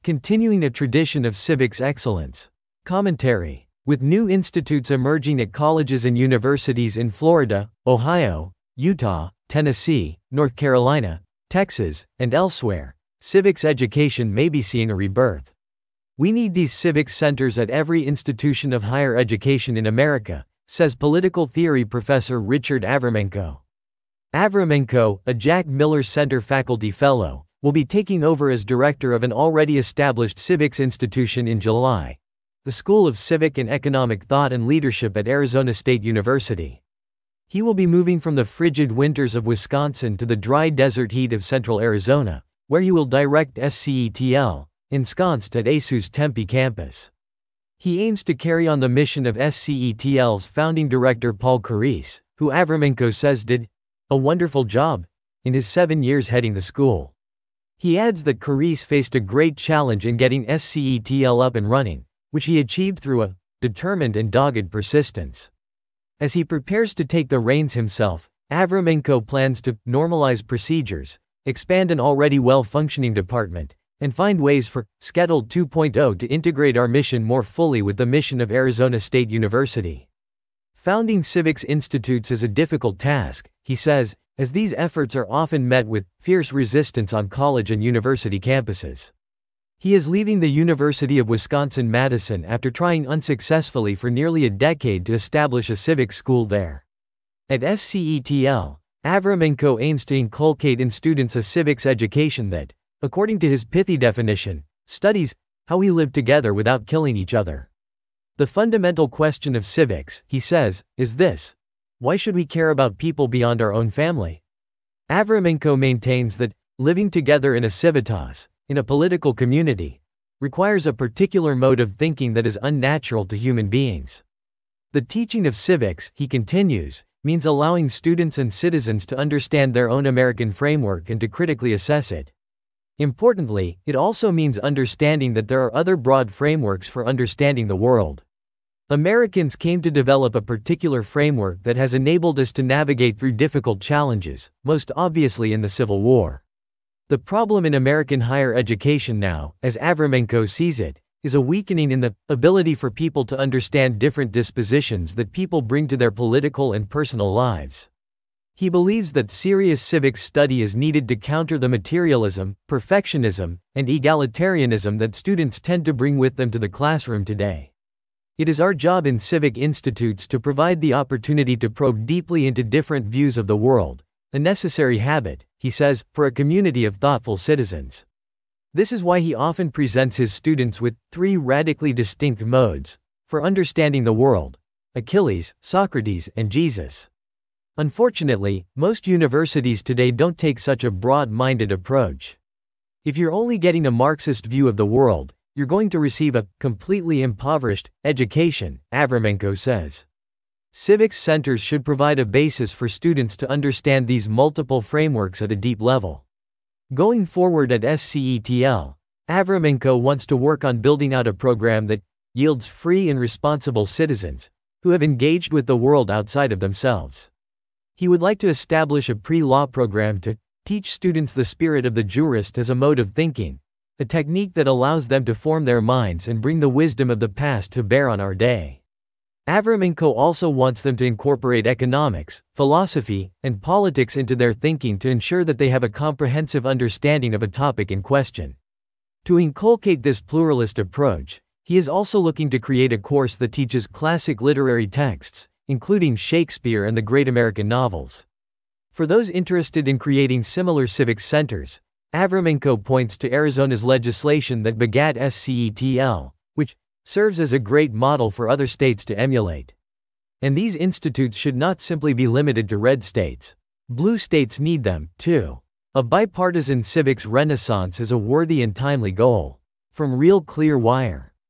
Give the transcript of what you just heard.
continuing a tradition of civics excellence. Commentary. With new institutes emerging at colleges and universities in Florida, Ohio, Utah, Tennessee, North Carolina, Texas, and elsewhere, civics education may be seeing a rebirth. We need these civics centers at every institution of higher education in America, says political theory professor Richard Avramenko. Avramenko, a Jack Miller Center faculty fellow, will be taking over as director of an already established civics institution in July, the School of Civic and Economic Thought and Leadership at Arizona State University. He will be moving from the frigid winters of Wisconsin to the dry desert heat of central Arizona, where he will direct SCETL, ensconced at ASU's Tempe campus. He aims to carry on the mission of SCETL's founding director Paul Carisse, who Avramenko says did a wonderful job in his 7 years heading the school. He adds that Carisse faced a great challenge in getting SCETL up and running, which he achieved through a determined and dogged persistence. As he prepares to take the reins himself, Avramenko plans to normalize procedures, expand an already well-functioning department, and find ways for Schedule 2.0 to integrate our mission more fully with the mission of Arizona State University. Founding civics institutes is a difficult task, he says, as these efforts are often met with fierce resistance on college and university campuses. He is leaving the University of Wisconsin-Madison after trying unsuccessfully for nearly a decade to establish a civics school there. At SCETL, Avramenko aims to inculcate in students a civics education that, according to his pithy definition, studies how we live together without killing each other. The fundamental question of civics, he says, is this: why should we care about people beyond our own family? Avramenko maintains that living together in a civitas, in a political community, requires a particular mode of thinking that is unnatural to human beings. The teaching of civics, he continues, means allowing students and citizens to understand their own American framework and to critically assess it. Importantly, it also means understanding that there are other broad frameworks for understanding the world. Americans came to develop a particular framework that has enabled us to navigate through difficult challenges, most obviously in the Civil War. The problem in American higher education now, as Avramenko sees it, is a weakening in the ability for people to understand different dispositions that people bring to their political and personal lives. He believes that serious civics study is needed to counter the materialism, perfectionism, and egalitarianism that students tend to bring with them to the classroom today. It is our job in civic institutes to provide the opportunity to probe deeply into different views of the world, a necessary habit, he says, for a community of thoughtful citizens. This is why he often presents his students with 3 radically distinct modes for understanding the world: Achilles, Socrates, and Jesus. Unfortunately, most universities today don't take such a broad-minded approach. If you're only getting a Marxist view of the world, you're going to receive a completely impoverished education, Avramenko says. Civics centers should provide a basis for students to understand these multiple frameworks at a deep level. Going forward at SCETL, Avramenko wants to work on building out a program that yields free and responsible citizens who have engaged with the world outside of themselves. He would like to establish a pre-law program to teach students the spirit of the jurist as a mode of thinking, a technique that allows them to form their minds and bring the wisdom of the past to bear on our day. Avramenko also wants them to incorporate economics, philosophy, and politics into their thinking to ensure that they have a comprehensive understanding of a topic in question. To inculcate this pluralist approach, he is also looking to create a course that teaches classic literary texts, including Shakespeare and the great American novels. For those interested in creating similar civics centers, Avramenko points to Arizona's legislation that begat SCETL, which serves as a great model for other states to emulate. And these institutes should not simply be limited to red states. Blue states need them, too. A bipartisan civics renaissance is a worthy and timely goal. From Real Clear Wire.